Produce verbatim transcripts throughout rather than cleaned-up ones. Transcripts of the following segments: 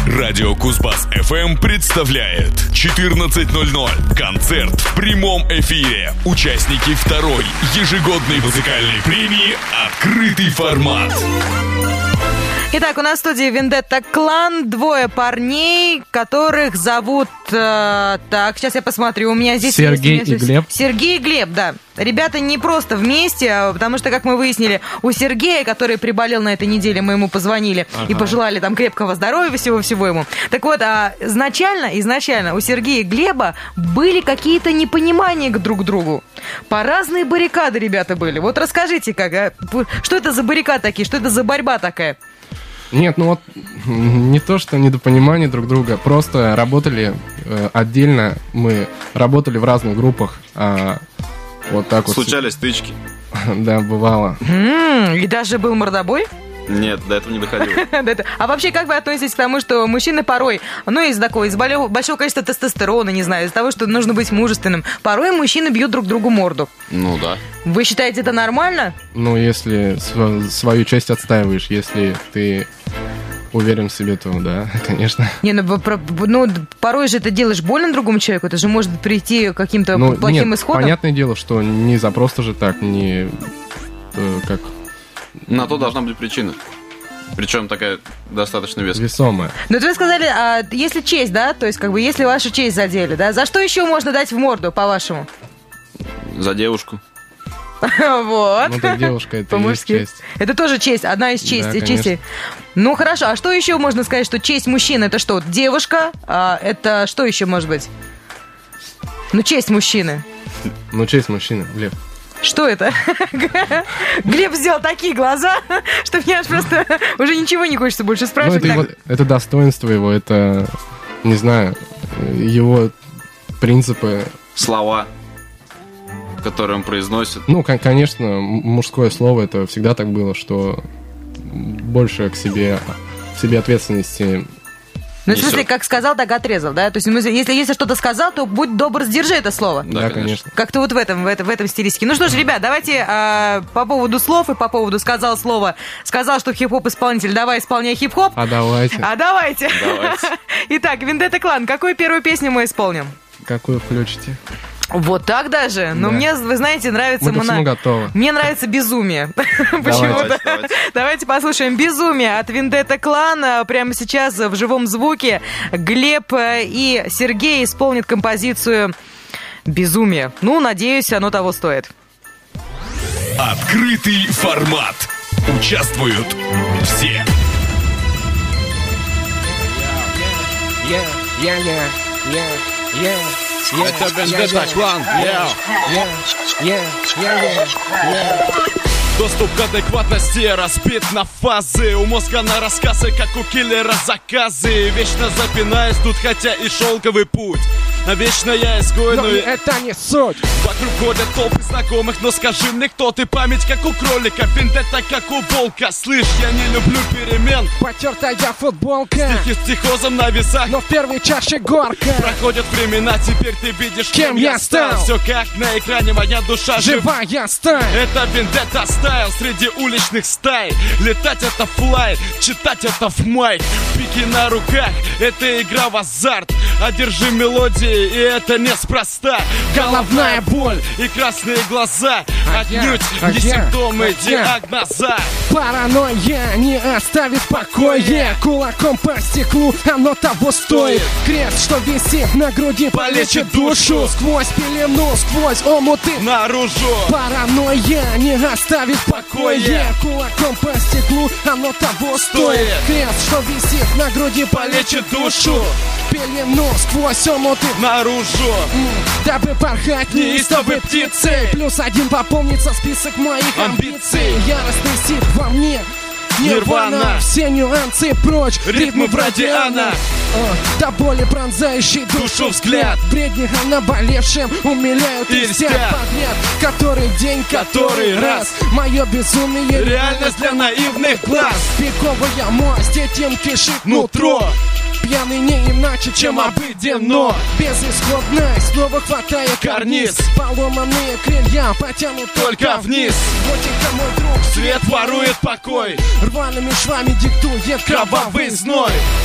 Радио Кузбасс-эф эм представляет четырнадцать ноль ноль. Концерт в прямом эфире. Участники второй ежегодной музыкальной премии «Открытый формат». Итак, у нас в студии Вендетта Клан, двое парней, которых зовут... Э, так, сейчас я посмотрю, у меня здесь... Сергей есть, и Глеб. Сергей и Глеб, да. Ребята не просто вместе, потому что, как мы выяснили, у Сергея, который приболел на этой неделе, мы ему позвонили ага. и пожелали там крепкого здоровья, всего-всего ему. Так вот, а изначально, изначально у Сергея и Глеба были какие-то непонимания друг к другу. По разные баррикады ребята были. Вот расскажите, как, а, что это за баррикады такие, что это за борьба такая? Нет, ну вот не то, что недопонимание друг друга, просто работали э, отдельно, мы работали в разных группах, а вот так вот... Случались стычки. Да, бывало. И даже был мордобой? Нет, до этого не доходило. А вообще, как вы относитесь к тому, что мужчины порой, ну, из-за такого, из большого количества тестостерона, не знаю, из-за того, что нужно быть мужественным, порой мужчины бьют друг другу морду? Ну да. Вы считаете это нормально? Ну, если св- свою часть отстаиваешь, если ты уверен в себе, то да, конечно. Не, ну, про, ну порой же ты делаешь больно другому человеку, это же может прийти к каким-то ну, плохим нет, исходам. Понятное дело, что не за просто же так, не э, как... На то должна быть причина. Причем такая достаточно веская. Весомая. Ну, это вы сказали, а, если честь, да? То есть, как бы, если вашу честь задели, да? За что еще можно дать в морду, по-вашему? За девушку. Вот. Ну, так девушка, это и есть честь. Это тоже честь, одна из честь, да, честей. Ну, хорошо, а что еще можно сказать, что честь мужчины, это что, девушка? А это что еще может быть? Ну, честь мужчины. Ну, честь мужчины, Глеб. Что это? Глеб сделал такие глаза, что мне аж просто уже ничего не хочется больше спрашивать. Ну, это, его, это достоинство его, это, не знаю, его принципы. Слова, которые он произносит. Ну, конечно, мужское слово, это всегда так было, что больше к себе, к себе ответственности. Ну, в смысле, как сказал, так отрезал, да? То есть, если, если что-то сказал, то будь добр, сдержи это слово. Да, да, конечно. Как-то вот в этом, в этом, в этом стилистике. Ну что ж, ребят, давайте а, по поводу слов и по поводу сказал слово, сказал, что хип-хоп исполнитель, давай исполняй хип-хоп. А давайте. А давайте. Давайте. Итак, Вендетта Клан, какую первую песню мы исполним? Какую включите? Вот так даже? Но да. мне, вы знаете, нравится... Мы ко всему готовы. Мне нравится «Безумие». Почему-то. Давайте. Давайте послушаем «Безумие» от Вендетта Клан. Прямо сейчас в живом звуке Глеб и Сергей исполнят композицию «Безумие». Ну, надеюсь, оно того стоит. Открытый формат. Участвуют все. Yeah, yeah, yeah, yeah, yeah. Это Вендетта Клан. Доступ к адекватности разбит на фазы. У мозга на рассказы, как у киллера заказы. Вечно запинаясь тут, хотя и шелковый путь. Навечно я изгой, но, но это не суть. Вокруг ходят толпы знакомых, но скажи мне, кто ты? Память как у кролика, Вендетта как у волка. Слышь, я не люблю перемен. Потертая футболка, стихи с психозом на весах, но в первой чаше горка. Проходят времена, теперь ты видишь, кем, кем я стал. Все как на экране, моя душа живая жив... сталь. Это Вендетта стайл среди уличных стай. Летать это флай, читать это в майк. Пики на руках, это игра в азарт. Одержи мелодии, и это неспроста. Головная боль и красные глаза отнюдь а не я, симптомы а диагноза. Паранойя не оставит в покое. Кулаком по стеклу оно того стоит. Крест, что висит на груди, полечит душу. Сквозь пелену, сквозь омуты наружу. Паранойя не оставит в покое. Кулаком по стеклу оно того стоит. Крест, что висит на груди, полечит душу. Пелену сквозь омуты наружу. Дабы порхать неистовой птицей. Плюс один пополнится список моих амбиций. Яростный сит во мне. Нирвана, все нюансы прочь, ритмы в радиана. До боли пронзающий душу взгляд. Бредни о наболевшем умиляют и льстят подряд. Который день, который раз. Мое безумие реальность для наивных глаз. Пиковая масть этим кишит нутро. Пьяный не иначе, чем обыденно. Безысходно, снова хватает карниз. Поломанные крылья потянут только вниз. Ботинка, мой друг, свет ворует покой. Рваными швами диктует кровавый зной.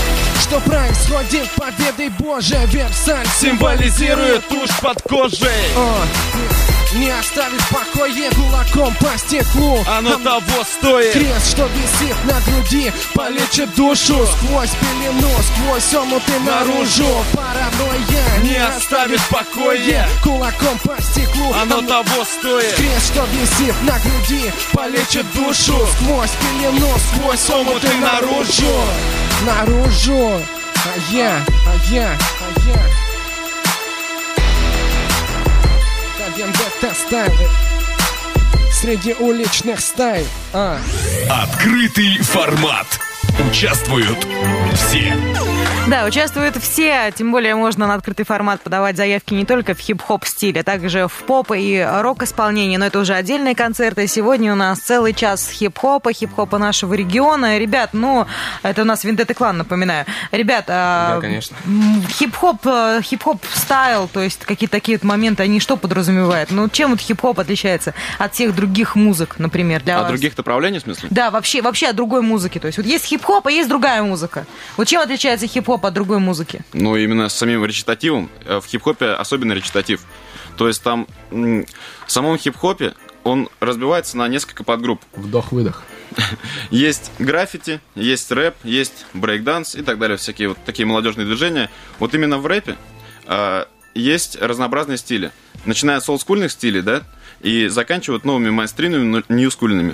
что происходит, победой Божией. Версаль символизирует тушь под кожей. О, не оставит в покое кулаком по стеклу. Оно того стоит. Крест, что висит на груди, полечит душу. Сквозь пелену, сквозь омуты наружу. Паранойя не оставит в покое кулаком по стеклу. Оно того стоит. Крест, что висит на груди, полечит душу. Сквозь пелену, сквозь омуты наружу. Наружу. А я, а я, а я. Вендетта стайл среди уличных стай. А. Открытый формат. Участвуют все. Да, участвуют все, тем более можно на открытый формат подавать заявки не только в хип-хоп стиле, также в поп и рок-исполнении, но это уже отдельные концерты. Сегодня у нас целый час хип-хопа, хип-хопа нашего региона. Ребят, ну, это у нас Вендетта Клан, напоминаю. Ребят, да, конечно. хип-хоп, хип-хоп стайл, то есть какие-то такие вот моменты, они что подразумевают? Ну, чем вот хип-хоп отличается от всех других музык, например, для От вас? других направлений, в смысле? Да, вообще, вообще от другой музыки. То есть вот есть хип-хоп, а есть другая музыка. Вот чем отличается хип-хоп от другой музыки? Ну, именно с самим речитативом. В хип-хопе особенно речитатив. То есть там в самом хип-хопе он разбивается на несколько подгрупп. Вдох-выдох. Есть граффити, есть рэп, есть брейк-данс и так далее. Всякие вот такие молодежные движения. Вот именно в рэпе э, есть разнообразные стили. Начиная с олдскульных стилей, да, и заканчивая новыми майнстримными, ньюскульными.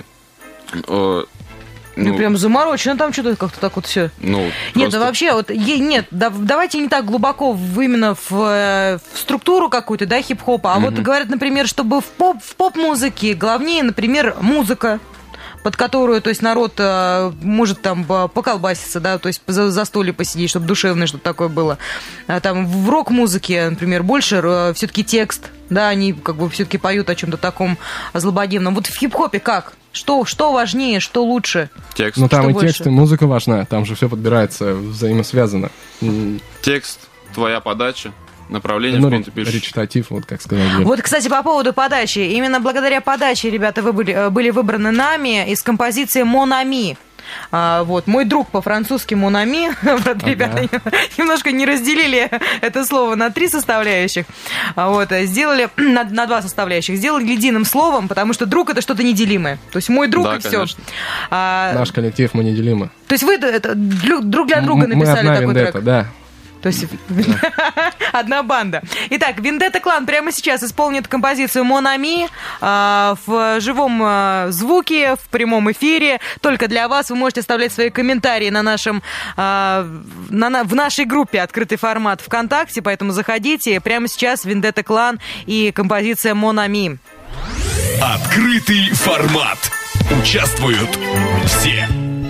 Э, Ну, ну, прям заморочено там что-то как-то так вот все. Ну, Нет, просто... да вообще, вот, е- нет, да, давайте не так глубоко в, именно в, э, в структуру какую-то, да, хип-хопа, а Мгм. вот говорят, например, чтобы в, поп, в поп-музыке главнее, например, музыка, под которую, то есть, народ э, может там э, поколбаситься, да, то есть за, за столе посидеть, чтобы душевное что-то такое было. А там в рок-музыке, например, больше э, все-таки текст, да, они как бы все-таки поют о чем-то таком злободневном. Вот в хип-хопе как? Что, что важнее, что лучше? Текст. Ну там Что и больше? текст, и музыка важна, там же все подбирается взаимосвязано. М, Текст, твоя подача, направление, Ну, в каком ре- ты пишешь. речитатив, вот как сказал Глеб. Вот, кстати, по поводу подачи. Именно благодаря подаче, ребята, вы были, э, были выбраны нами из композиции «Mon ami». А, вот, мой друг по-французски «Монами». Вот, ребята немножко не разделили это слово на три составляющих. А, вот, сделали на, на два составляющих. Сделали единым словом, потому что друг — это что-то неделимое. То есть мой друг Да, и все. конечно. А, Наш коллектив, мы неделимы. то есть вы это, друг для друга М- Мы написали одна такой вендетта, трек? да. То есть одна банда. Итак, Вендетта Клан прямо сейчас исполнит композицию «Mon ami» э, в живом э, звуке, в прямом эфире. Только для вас. Вы можете оставлять свои комментарии на нашем, э, на, на, в нашей группе «Открытый формат» ВКонтакте, поэтому заходите. Прямо сейчас Вендетта Клан и композиция «Mon ami». Открытый формат. Участвуют все.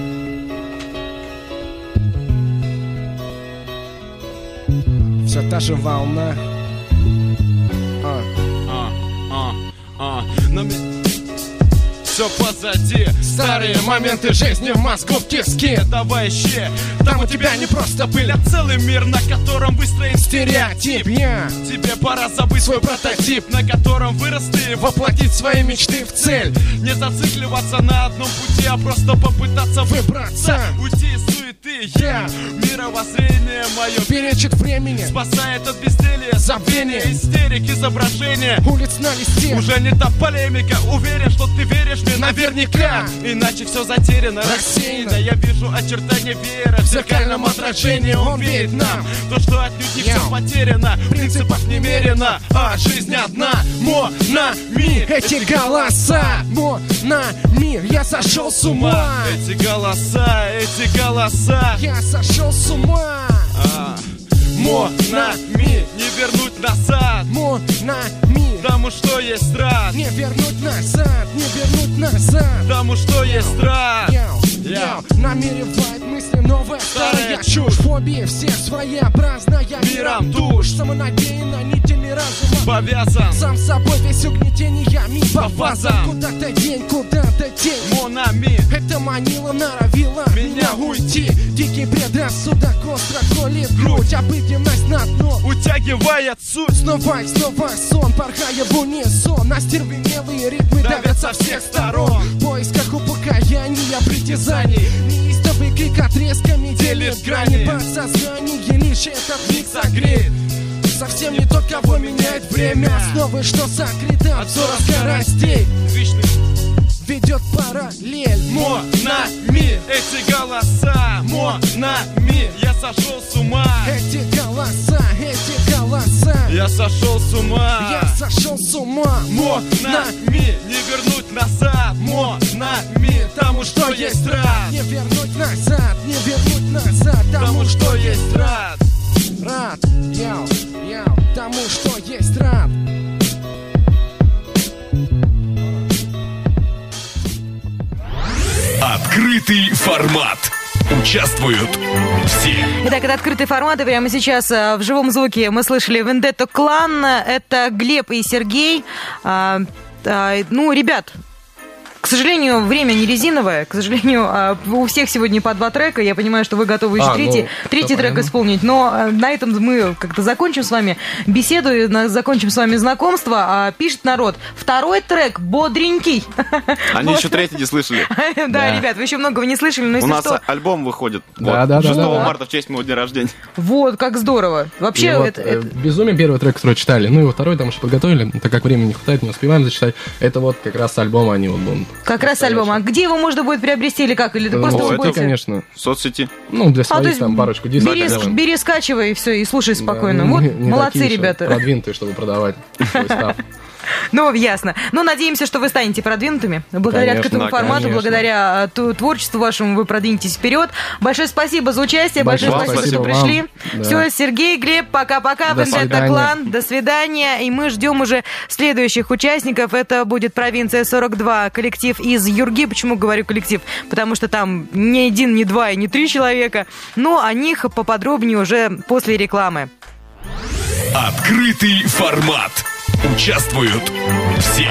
Все та же волна. А. А, а, а. Но ми- Все позади. Старые моменты жизни в мозгу в тиске. Давай еще. Там у тебя не просто пыль, А целый мир, на котором выстроен стереотип. Я Тебе пора забыть свой прототип, на котором вырос ты. воплотить свои мечты в цель. Не зацикливаться на одном пути, а просто попытаться Выбраться. уйти из суеты. Я мировоззрение мое Перечит времени. спасает от безделья, Забвение. истерик, изображение. Улиц на листе. Уже не та полемика. Уверен, что ты веришь мне Наверняка. иначе все затеряно, Рассеяно. рассеяно. Я вижу очертания веера в зеркальном отражении. Он веет нам то, что отнюдь не все Йоу. потеряно. Принципов немерено, а жизнь одна. Монами. Эти голоса. Монами. Я сошел с ума. Эти голоса, эти голоса. Я сошел с ума. А, Монами. Не вернуть назад Монами. тому, что есть рад. Не вернуть назад. Не вернуть назад. Тому, что есть рад. Яу, Яу. яу, намеревает мысли новая старая Старая чушь. Фобии всех своеобразная, Миром тушь. Самонадеянно нитями разума. Повязан. Сам собой весь угнетениями по По фазам. фазам. Куда-то день, куда-то день. Монами. Это манило, норовило Меня уйти. Дикий предрассудок остро колет грудь. Обыденность на дно. Утягивает суть. Снова и снова сон, порхая в унисон. Остервенелые ритмы давят со всех сторон. В поисках упокояния, притязаний. Неистовый крик язык отрезками делит грани. Подсознание лишь этот миг согреет. Совсем не тот, кого меняет время. Основы, что сокрыты от взора скоростей, ведет параллель Монами, эти голоса, монами, я сошел с ума. Эти голоса, эти голоса, Я сошел с ума. я сошел с ума. Монами, не вернуть назад. Монами, тому что есть рад. Не вернуть назад, не вернуть назад. Тому что есть рад. Рад, яу, яу, тому что есть рад. Открытый формат. Участвуют все. Итак, это открытый формат, и прямо сейчас а, в живом звуке мы слышали Vendetta Clan. Это Глеб и Сергей. А, а, ну, ребят, к сожалению, время не резиновое. К сожалению, а, у всех сегодня по два трека. Я понимаю, что вы готовы еще А, третий, ну, третий трек понятно. исполнить. Но а, на этом мы как-то закончим с вами беседу, и на- закончим с вами знакомство. А, пишет народ, второй трек бодренький. Они Вот. еще третий не слышали. Да, Да. ребят, вы еще многого не слышали, но У если нас что... альбом выходит Да, вот, да, да, шестого да. марта в честь моего дня рождения. Вот, как здорово. И Вообще, вот, это- э, это- «Безумие» первый трек, который читали, ну и вот второй там еще подготовили, так как времени не хватает, не успеваем зачитать. Это вот как раз с альбома они вот будут. как раз альбом. А где его можно будет приобрести или как? Или ты Ну, просто это, вы это, будете... конечно. В соцсети. Ну, для А, то своих есть там парочку дисков бери, делаем. бери, скачивай, и все, и слушай спокойно. Да, Вот, не- не молодцы, такие еще ребята. продвинутые, чтобы продавать свой став. Ну, ясно. Ну, надеемся, что вы станете продвинутыми. Благодаря Конечно, открытому да, формату, конечно. благодаря а, ту- творчеству вашему вы продвинетесь вперед. Большое спасибо за участие, большое Большое спасибо, что спасибо пришли. вам. Да. Все, Сергей, Глеб, пока-пока. До Vendetta свидания. Clan, до свидания. И мы ждем уже следующих участников. Это будет провинция сорок два, коллектив из Юрги. Почему говорю коллектив? Потому что там ни один, ни два и ни три человека. Но о них поподробнее уже после рекламы. Открытый формат. Участвуют все.